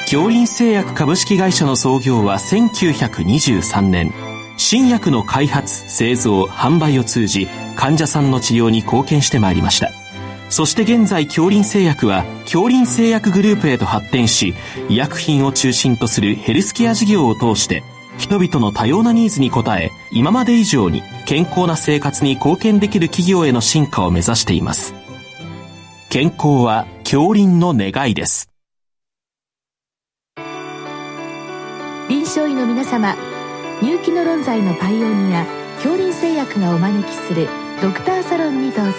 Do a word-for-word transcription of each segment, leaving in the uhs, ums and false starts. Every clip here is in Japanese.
京林製薬株式会社の創業はせんきゅうひゃくにじゅうさんねん。新薬の開発、製造、販売を通じ患者さんの治療に貢献してまいりました。そして現在京林製薬は京林製薬グループへと発展し、医薬品を中心とするヘルスケア事業を通して人々の多様なニーズに応え、今まで以上に健康な生活に貢献できる企業への進化を目指しています。健康は京林の願いです。 臨床医の皆様、入気の論剤のパイオニア京林製薬がお招きするドクターサロンにどうぞ。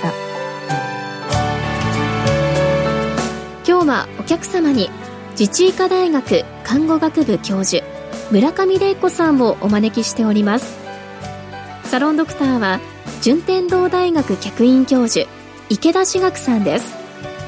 今日はお客様に自治医科大学看護学部教授村上玲子さんをお招きしております。サロンドクターは順天堂大学客員教授池田志学さんです。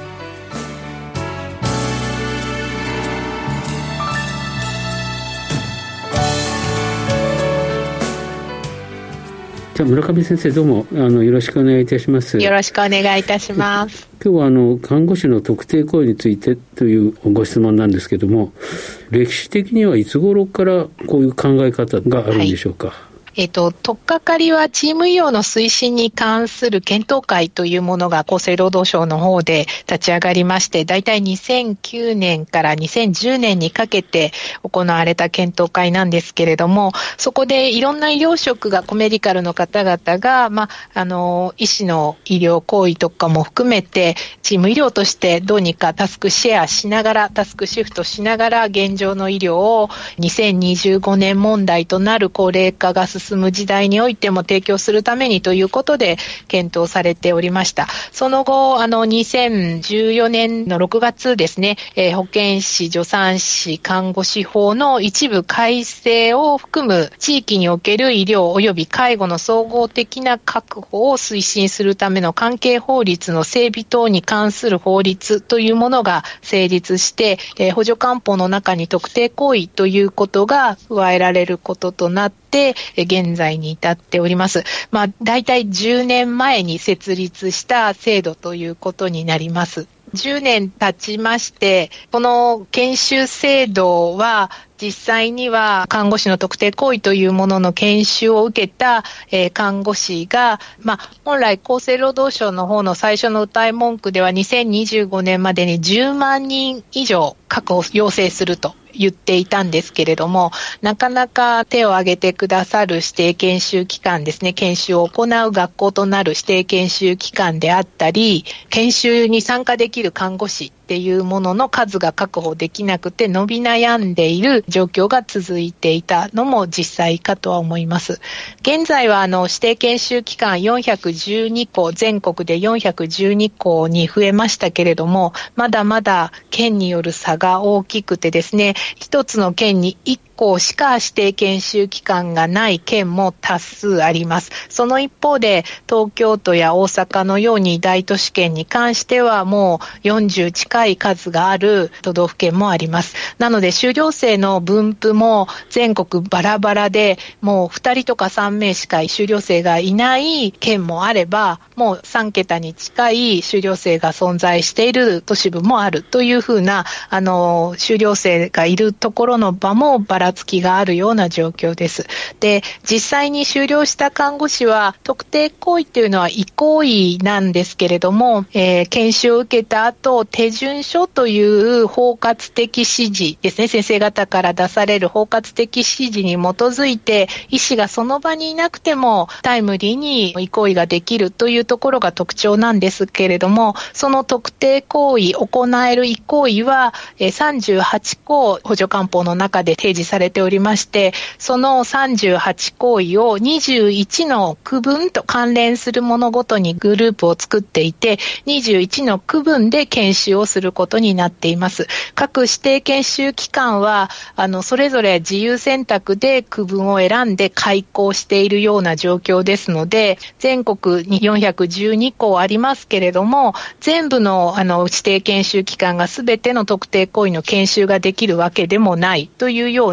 じゃあ村上先生、どうもあのよろしくお願いいたします。 よろしくお願いいたします。 今日はあの看護師の特定行為についてというご質問なんですけども、歴史的にはいつ頃からこういう考え方があるんでしょうか。はい、 えっと、とっかかりはチーム医療の推進に関する検討会というものが厚生労働省の方で立ち上がりまして、だいたいにせんきゅうねんからにせんじゅうねんにかけて行われた検討会なんですけれども、そこでいろんな医療職が、コメディカルの方々が、まあ、あの、医師の医療行為とかも含めて、チーム医療としてどうにかタスクシェアしながら、タスクシフトしながら、現状の医療をにせんにじゅうごねん問題となる高齢化が進進む時代においても提供するためにということで検討されておりました。その後、あのにせんじゅうよねんのろくがつですね、えー、保健師、助産師、看護師法の一部改正を含む地域における医療及び介護の総合的な確保を推進するための関係法律の整備等に関する法律というものが成立して、えー、補助官報の中に特定行為ということが加えられることとなってで現在に至っております。まあ、だいたいじゅうねんまえに設立した制度ということになります。じゅうねん経ちまして、この研修制度は実際には看護師の特定行為というものの研修を受けた、えー、看護師が、まあ、本来厚生労働省の方の最初の謳い文句ではにせんにじゅうごねんまでにじゅうまんにん以上確保要請すると言っていたんですけれども、なかなか手を挙げてくださる指定研修機関ですね、研修を行う学校となる指定研修機関であったり、研修に参加できる看護師っていうものの数が確保できなくて伸び悩んでいる状況が続いていたのも実際かとは思います。現在はあの指定研修機関よんひゃくじゅうにこ、全国でよんひゃくじゅうにこに増えましたけれども、まだまだ県による差が大きくてですね、一つの県にいっこしか指定研修機関がない県も多数あります。その一方で東京都や大阪のように大都市圏に関してはもうよんじゅう近い数がある都道府県もあります。なので修了生の分布も全国バラバラで、もうふたりとかさんめいしか修了生がいない県もあれば、もうさんけたに近い修了生が存在している都市部もあるというふうな、あの修了生がいるところの場もばらつきがあるような状況です。で、実際に修了した看護師は特定行為というのは医行為なんですけれども、えー、研修を受けた後、手順書という包括的指示ですね、先生方から出される包括的指示に基づいて、医師がその場にいなくてもタイムリーに医行為ができるというところが特徴なんですけれども、その特定行為、行える医行為はさんじゅうはちこ補助官報の中で提示されておりまして、そのさんじゅうはち行為をにじゅういちの区分と関連するものごとにグループを作っていて、にじゅういちの区分で研修をすることになっています。各指定研修機関はあのそれぞれ自由選択で区分を選んで開講しているような状況ですので、全国によんひゃくじゅうにこありますけれども、全部のあの指定研修機関がすべての特定行為の研修ができるわけでもないというような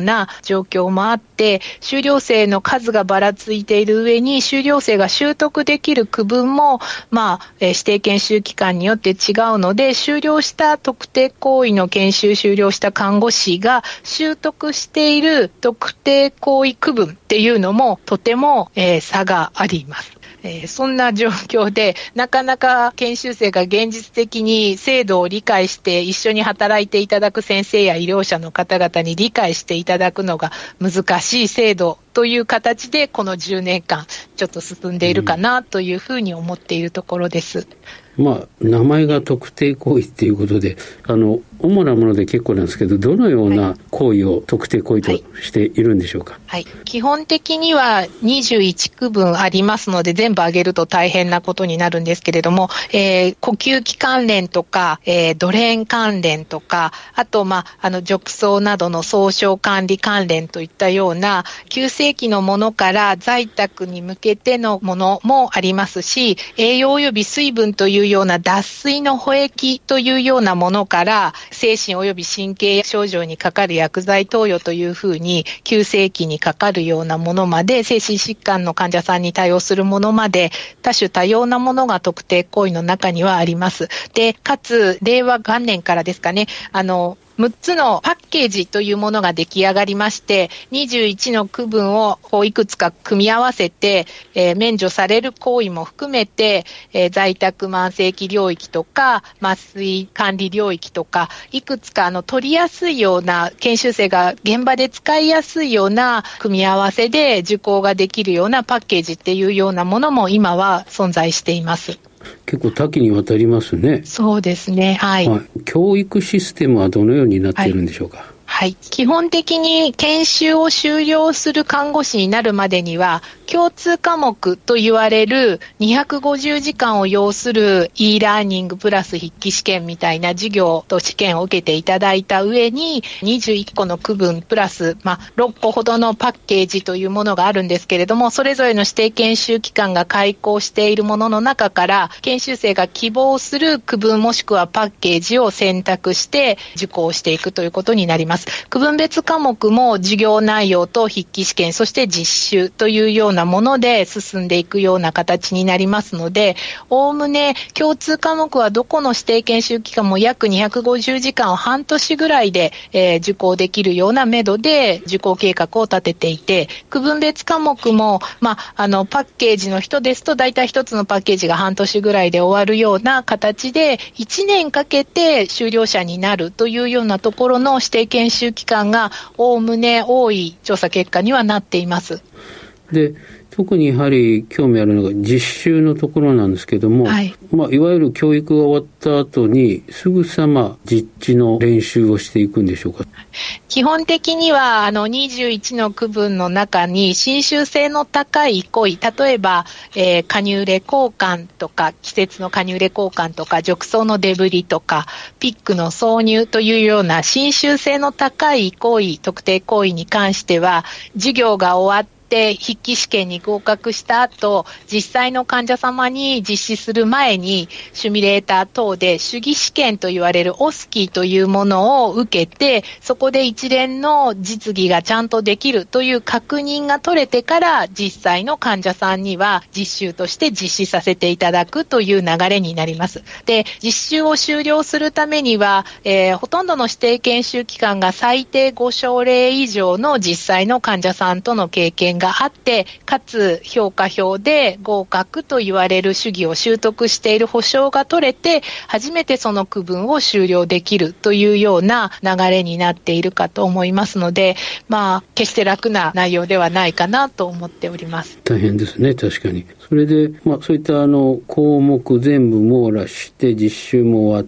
な状況もあって、修了生の数がばらついている上に、修了生が習得できる区分も、まあ、えー、指定研修機関によって違うので、修了した特定行為の研修修了した看護師が習得している特定行為区分っていうのもとても、えー、差があります。えー、そんな状況でなかなか研修生が現実的に制度を理解して一緒に働いていただく先生や医療者の方々に理解していただくのが難しい制度という形でこのじゅうねんかんちょっと進んでいるかなというふうに思っているところです。 うん、まあ、名前が特定行為っていうことで、あの主なもので結構なんですけど、どのような行為を特定行為としているんでしょうか。 はいはい、基本的にはにじゅういち区分ありますので、全部挙げると大変なことになるんですけれども、えー、呼吸器関連とか、えー、ドレーン関連とか、あと、まあ、あの褥瘡などの創傷管理関連といったような急性期のものから在宅に向けてのものもありますし、栄養及び水分というような脱水の補液というようなものから、精神及び神経症状にかかる薬剤投与というふうに急性期にかかるようなものまで、精神疾患の患者さんに対応するものまで、多種多様なものが特定行為の中にはあります。で、かつ令和元年からですかね、あのむっつのパッケージというものが出来上がりまして、にじゅういちの区分をこういくつか組み合わせて、えー、免除される行為も含めて、えー、在宅慢性期領域とか麻酔管理領域とか、いくつかあの取りやすいような、研修生が現場で使いやすいような組み合わせで受講ができるようなパッケージっていうようなものも今は存在しています。 結構多岐にわたりますね。 そうですね、はい、 はい。教育システムはどのようになっているんでしょうか。はいはい、基本的に研修を修了する看護師になるまでには、共通科目と言われるにひゃくごじゅうじかんを要する e ラーニングプラス筆記試験みたいな授業と試験を受けていただいた上に、にじゅういっこの区分プラス、まあ、ろっこほどのパッケージというものがあるんですけれども、それぞれの指定研修機関が開講しているものの中から、研修生が希望する区分もしくはパッケージを選択して受講していくということになります。区分別科目も授業内容と筆記試験、そして実習というようなもので進んでいくような形になりますので、おおむね共通科目はどこの指定研修機関も約にひゃくごじゅうじかんを半年ぐらいで、えー、受講できるような目処で受講計画を立てていて、区分別科目も、まあ、あのパッケージの人ですと大体一つのパッケージが半年ぐらいで終わるような形でいちねんかけて修了者になるというようなところの指定研修機関がおおむね多い調査結果にはなっています。 で、特にやはり興味あるのが実習のところなんですけども、はい、まあ、いわゆる教育が終わった後にすぐさま実地の練習をしていくんでしょうか。 基本的にはあのにじゅういちの区分の中に侵襲性の高い行為、例えば、えー、カニューレ交換とか季節のカニューレ交換とか褥瘡のデブリとかピックの挿入というような侵襲性の高い行為、特定行為に関しては授業が終わってで筆記試験に合格した後、実際の患者様に実施する前にシミュレーター等で手技試験と言われるオスキーというものを受けて、そこで一連の実技がちゃんとできるという確認が取れてから実際の患者さんには実習として実施させていただくという流れになります。で、実習を終了するためには、えー、ほとんどの指定研修機関が最低ご症例以上の実際の患者さんとの経験があって、かつ評価表で合格と言われる手技を習得している保証が取れて、初めてその区分を修了できるというような流れになっているかと思いますので、まあ決して楽な内容ではないかなと思っております。 大変ですね、確かに。それで、まあ、そういったあの項目全部網羅して実習も終わって、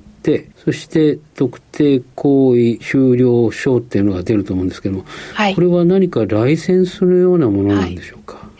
そして特定行為修了証っていうのが出ると思うんですけども、はい、これは何かライセンスのようなものなんでしょうか。はい、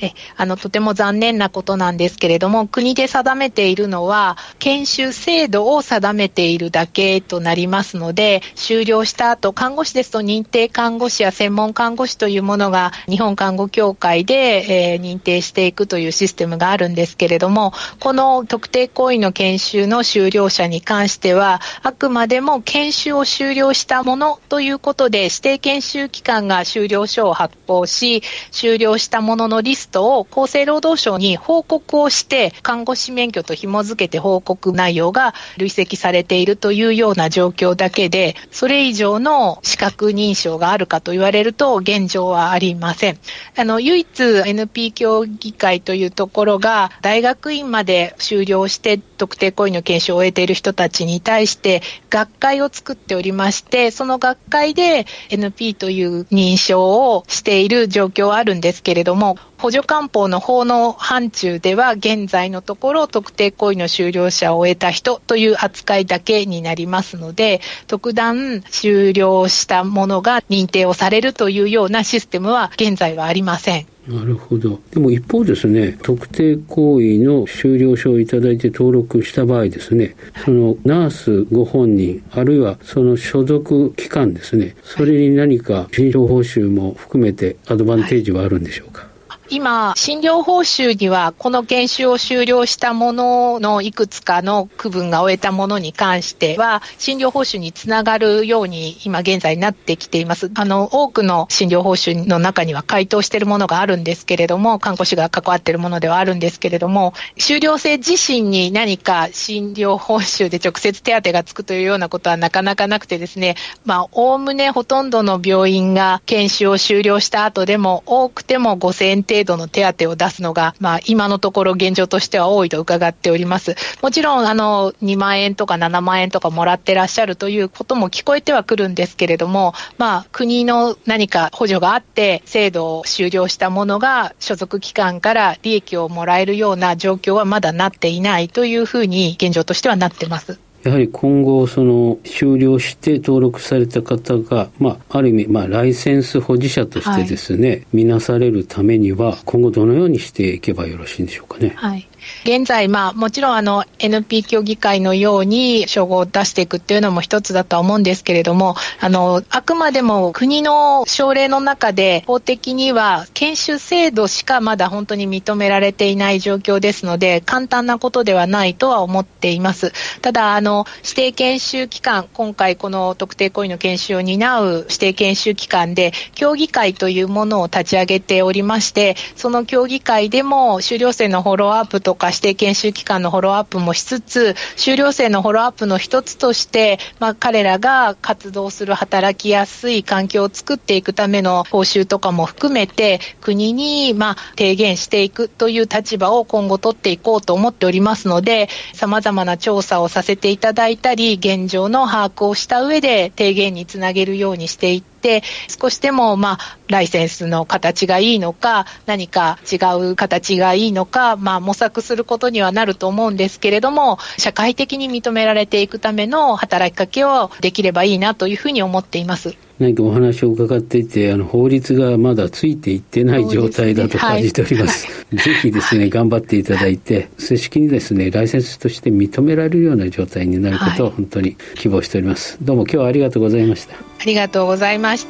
えあのとても残念なことなんですけれども、国で定めているのは研修制度を定めているだけとなりますので、修了した後、看護師ですと認定看護師や専門看護師というものが日本看護協会で、えー、認定していくというシステムがあるんですけれども、この特定行為の研修の修了者に関してはあくまでも研修を修了したものということで、指定研修機関が修了書を発行し、修了したもののリストを厚生労働省に報告をして、看護師免許と紐付けて報告内容が累積されているというような状況だけで、それ以上の資格認証があるかと言われると現状はありません。あの唯一 エヌピー 協議会というところが大学院まで修了して特定行為の研修を終えている人たちに対して学会を作っておりまして、その学会で エヌピー という認証をしている状況はあるんですけれども、補助官報の法の範疇では現在のところ特定行為の修了者を終えた人という扱いだけになりますので、特段修了したものが認定をされるというようなシステムは現在はありません。 なるほど。でも一方ですね、特定行為の修了書をいただいて登録した場合ですね、そのナースご本人あるいはその所属機関ですね、それに何か診療報酬も含めてアドバンテージはあるんでしょうか？はい、 今、診療報酬にはこの研修を修了したもののいくつかの区分が終えたものに関しては診療報酬につながるように今現在なってきています。あの多くの診療報酬の中には該当しているものがあるんですけれども、看護師が関わっているものではあるんですけれども、修了生自身に何か診療報酬で直接手当がつくというようなことはなかなかなくてですね、まあおおむねほとんどの病院が研修を修了した後でも多くてもごせんえん程度の手当を出すのが、まあ、今のところ現状としては多いと伺っております。もちろんあのにまんえんとかななまんえんとかもらってらっしゃるということも聞こえてはくるんですけれども、まあ、国の何か補助があって制度を終了したものが所属機関から利益をもらえるような状況はまだなっていないというふうに現状としてはなってます。 やはり今後その修了して登録された方が、まあ、ある意味、まあ、ライセンス保持者としてですね、はい、見なされるためには今後どのようにしていけばよろしいんでしょうかね。 はい、現在、まあ、もちろんあの エヌピー 協議会のように称号を出していくっていうのも一つだとは思うんですけれども、あのあくまでも国の省令の中で法的には研修制度しかまだ本当に認められていない状況ですので、簡単なことではないとは思っています。ただあの指定研修機関、今回この特定行為の研修を担う指定研修機関で協議会というものを立ち上げておりまして、その協議会でも修了生のフォローアップとか指定研修機関のフォローアップもしつつ、修了生のフォローアップの一つとして、まあ、彼らが活動する働きやすい環境を作っていくための報酬とかも含めて国にまあ提言していくという立場を今後取っていこうと思っておりますので、様々な調査をさせていただいたり現状の把握をした上で提言につなげるようにしていって、少しでもまあライセンスの形がいいのか何か違う形がいいのか、まあ模索することにはなると思うんですけれども、社会的に認められていくための働きかけをできればいいなというふうに思っています。 何かお話を伺っていて、あの法律がまだついていってない状態だと感じております。はい、ぜひですね頑張っていただいて、正式にですねライセンスとして認められるような状態になることを本当に希望しております。はい、どうも今日はありがとうございました。 ありがとうございました。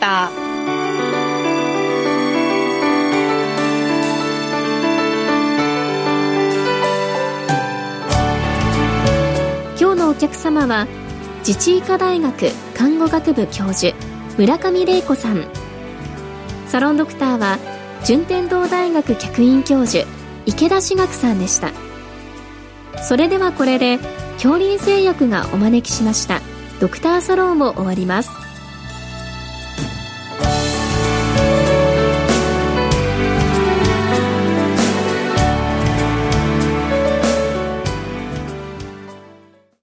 今日のお客様は自治医科大学看護学部教授村上玲子さん。サロンドクターは順天堂大学客員教授池田志学さんでした。それではこれで恐林製薬がお招きしましたドクターサロンを終わります。